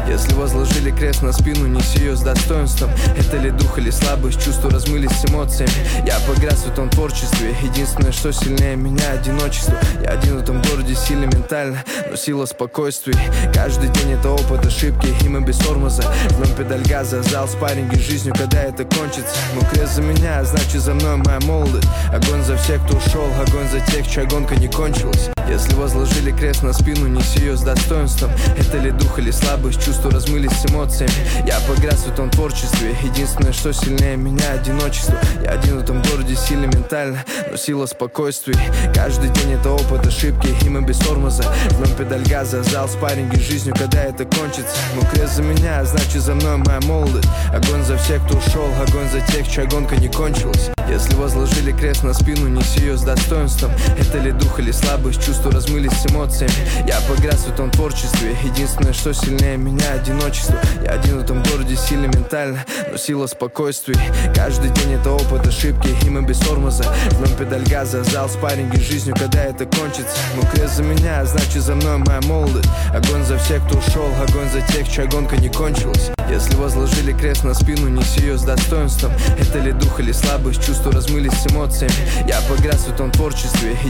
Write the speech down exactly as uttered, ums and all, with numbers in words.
Если возложили крест на спину, неси ее с достоинством. Это ли дух или слабость, чувства размылись с эмоциями. Я погряз в этом творчестве. Единственное, что сильнее меня — одиночество. Я один в этом городе, сильно ментально, но сила спокойствия. Каждый день это опыт, ошибки, и мы без тормоза. Жмем педаль газа, зал спарринги с жизнью, когда это кончится. Ну крест за меня, значит за мной моя молодость. Огонь за всех, кто ушел, огонь за тех, чья гонка не кончилась. Если возложили крест на спину, неси ее с достоинством. Это ли дух или слабость, чувства размылись с эмоциями. Я погряз в этом творчестве. Единственное, что сильнее меня — одиночество. Я один в этом городе, сильно ментально, но сила спокойствия. Каждый день это опыт, ошибки, и мы без тормоза. Жмем педаль газа, зал спарринги с жизнью, когда это кончится. Ну крест за меня, значит за мной моя молодость. Огонь за всех, кто ушел, огонь за тех, чья гонка не кончилась. Если возложили крест на спину, неси ее с достоинством. Это ли дух или слабость, чувства размылись с эмоциями. Я погряз в этом творчестве. Единственное, что сильнее меня — одиночество. Я один в этом городе, сильно ментально, но сила спокойствия. Каждый день это опыт, ошибки, и мы без тормоза. Жмем педаль газа, зал спарринги с жизнью, когда это кончится. Ну крест за меня, значит за мной моя молодость. Огонь за всех, кто ушел, огонь за тех, чья гонка не кончилась. Если возложили крест на спину, неси ее с достоинством. Это ли дух или слабость, чувства размылись с эмоциями. Я погряз в этом творчестве.